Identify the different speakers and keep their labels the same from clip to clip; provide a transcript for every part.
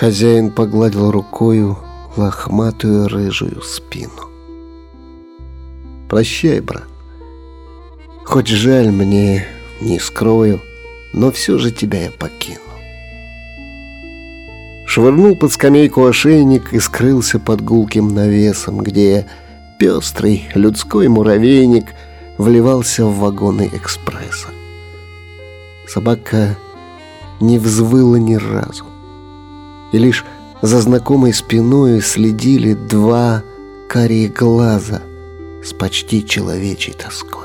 Speaker 1: Хозяин погладил рукою лохматую рыжую спину. «Прощай, брат. Хоть жаль мне, не скрою, но все же тебя я покину». Швырнул под скамейку ошейник и скрылся под гулким навесом, где пестрый людской муравейник вливался в вагоны экспресса. Собака не взвыла ни разу, и лишь за знакомой спиной следили два карие глаза с почти человечьей тоской.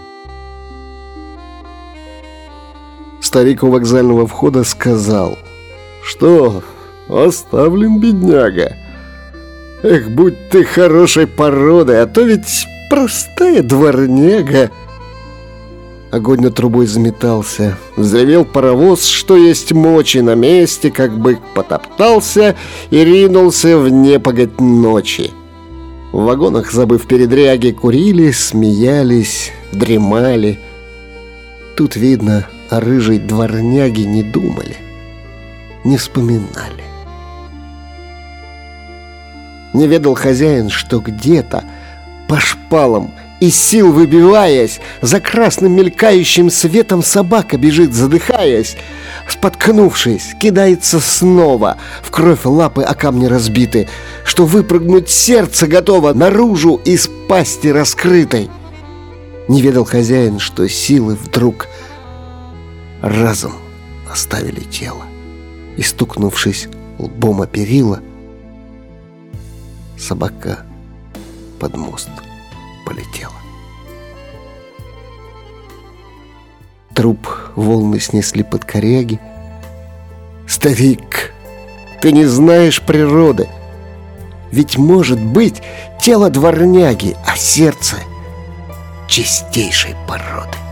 Speaker 1: Старик у вокзального входа сказал: «Что, оставлен, бедняга? Эх, будь ты хорошей породы, а то ведь простая дворняга». Огонь над трубой заметался, взревел паровоз, что есть мочи, на месте, как бык потоптался и ринулся в непогодь ночи. В вагонах, забыв передряги, курили, смеялись, дремали. Тут, видно, о рыжей дворняге не думали, не вспоминали. Не ведал хозяин, что где-то по шпалам, из сил выбиваясь, за красным мелькающим светом собака бежит, задыхаясь. Споткнувшись, кидается снова, в кровь лапы о камни разбиты, что выпрыгнуть сердце готово наружу из пасти раскрытой. Не ведал хозяин, что силы вдруг разом оставили тело, и, стукнувшись лбом о перила, собака под мост полетела. Труп волны снесли под коряги. «Старик, ты не знаешь природы. Ведь, может быть, тело дворняги, а сердце чистейшей породы».